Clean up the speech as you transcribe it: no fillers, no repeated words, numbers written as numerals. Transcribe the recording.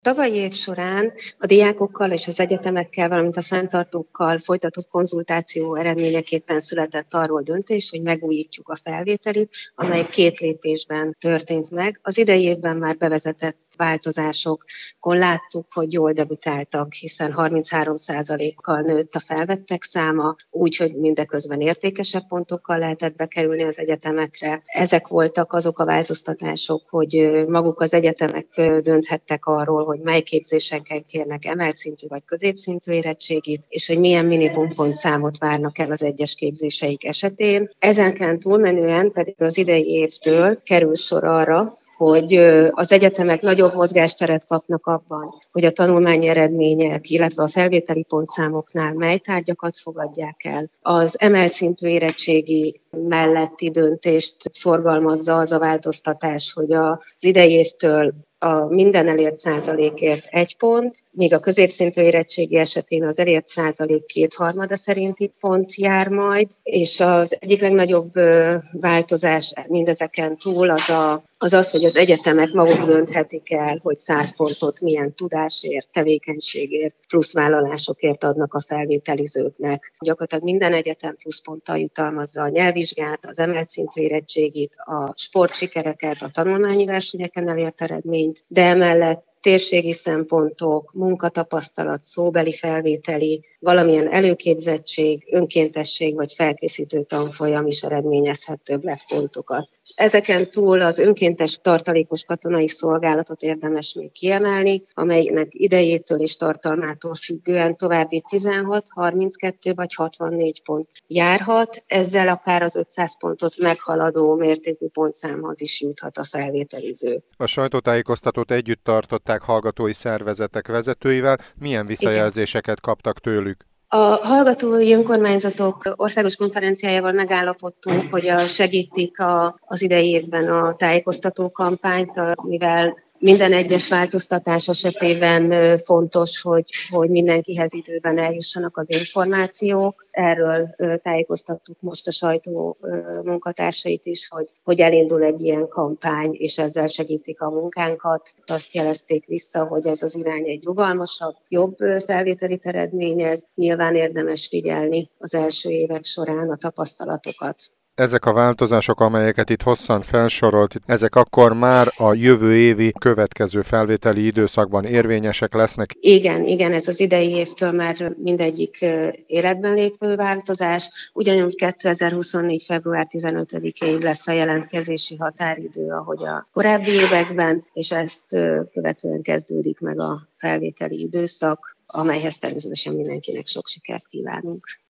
Tavalyi év során a diákokkal és az egyetemekkel, valamint a fenntartókkal folytatott konzultáció eredményeképpen született arról döntés, hogy megújítjuk a felvételit, amely 2 lépésben történt meg. Az idei évben már bevezetett változásokon láttuk, hogy jól debütáltak, hiszen 33%-kal nőtt a felvettek száma, úgyhogy mindeközben értékesebb pontokkal lehetett bekerülni az egyetemekre. Ezek voltak azok a változtatások, hogy maguk az egyetemek dönthettek arról, hogy mely képzéseken kérnek emelt szintű vagy középszintű érettségit, és hogy milyen minimumpontszámot várnak el az egyes képzéseik esetén. Ezenken túlmenően pedig az idei évtől kerül sor arra, hogy az egyetemek nagyobb mozgásteret kapnak abban, hogy a tanulmányi eredmények, illetve a felvételi pontszámoknál mely tárgyakat fogadják el. Az emelt szintű érettségi melletti döntést szorgalmazza az a változtatás, hogy az idei évtől a minden elért százalékért 1 pont, míg a középszintű érettségi esetén az elért százalék 2/3 szerinti pont jár majd, és az egyik legnagyobb változás mindezeken túl az, hogy az egyetemek maguk dönthetik el, hogy 100 pontot milyen tudásért, tevékenységért, plusz vállalásokért adnak a felvételizőknek. Gyakorlatilag minden egyetem pluszponttal jutalmazza a nyelvvizsgát, az emelt szintű érettségit, a sportsikereket, a tanulmányi versenyeken elért eredményt, de emellett térségi szempontok, munkatapasztalat, szóbeli felvételi, valamilyen előképzettség, önkéntesség vagy felkészítő tanfolyam is eredményezhet többletpontokat. És ezeken túl az önkéntes tartalékos katonai szolgálatot érdemes még kiemelni, amelynek idejétől és tartalmától függően további 16, 32 vagy 64 pont járhat, ezzel akár az 500 pontot meghaladó mértékű pontszámhoz is juthat a felvételiző. A sajtótájékoztatót együtt tartották hallgatói szervezetek vezetőivel. Milyen visszajelzéseket kaptak tőlük? A hallgatói önkormányzatok országos konferenciájával megállapodtunk, hogy segítik az idei évben a tájékoztató kampányt, mivel minden egyes változtatás esetében fontos, hogy mindenkihez időben eljussanak az információk. Erről tájékoztattuk most a sajtó munkatársait is, hogy elindul egy ilyen kampány, és ezzel segítik a munkánkat. Azt jelezték vissza, hogy ez az irány egy rugalmasabb, jobb felvételit eredményez. Nyilván érdemes figyelni az első évek során a tapasztalatokat. Ezek a változások, amelyeket itt hosszan felsorolt, ezek akkor már a jövő évi következő felvételi időszakban érvényesek lesznek? Igen, ez az idei évtől már mindegyik életben lépő változás. Ugyanúgy 2024. február 15-én lesz a jelentkezési határidő, ahogy a korábbi években, és ezt követően kezdődik meg a felvételi időszak, amelyhez természetesen mindenkinek sok sikert kívánunk.